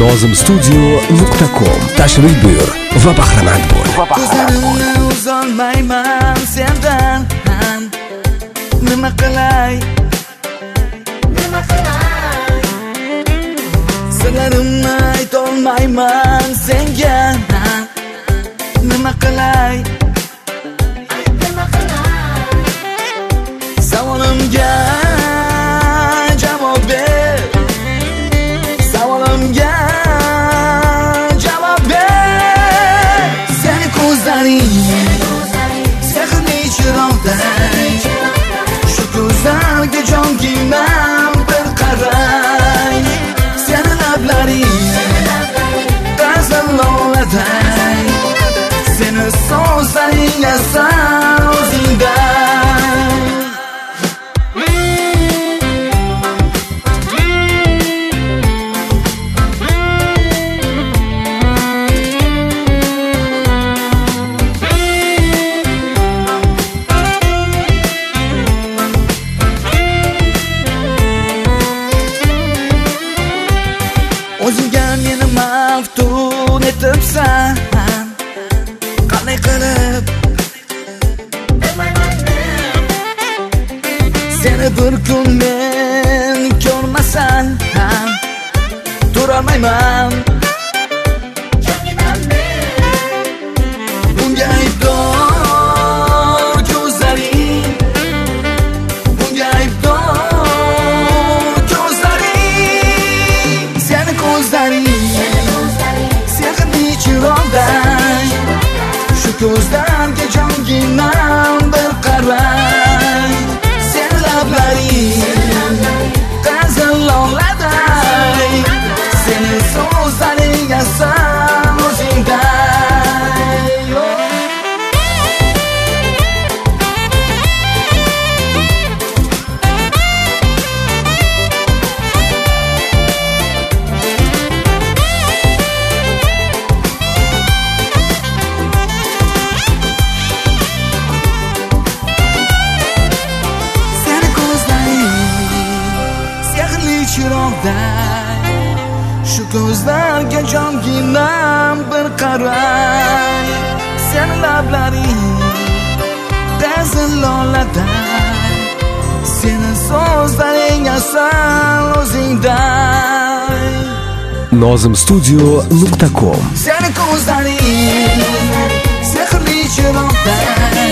nozimstudio.com. Tashrif buyur va bahramand bo'l. Ko'zlarimni uzolmayman sendan. Nima qilay? Sirlarimni aytolmayman senga. Nima qilay? Savolimga javob ber. Savolimga javob ber. Seni ko'zlaring sehrli chiroqday. Shu ko'zlarga jonginam bir qaray. Seni lablaring g'azal loladay. Seni so'zlaring asal o'zingdan. O'zingga meni maftun etibsan. Qanday qilib seni bir kun men ko'rmasam ham turolmayman. Bunga aybdor ko'zlaring, bunga aybdor ko'zlaring. Seni ko'zlaring sehrli chiroqday. Shu ko'zlarga jonginam bir qaray. Seni lablaring g'azal loladay. Seni so'zlaring asal o'zingday. Shu ko'zlarga jonginam bir qaray. Seni lablaring g'azal loladay. Seni so'zlaring asal o'zingday. nozimstudio.com. Seni ko'zlaring sehrli chiroqday.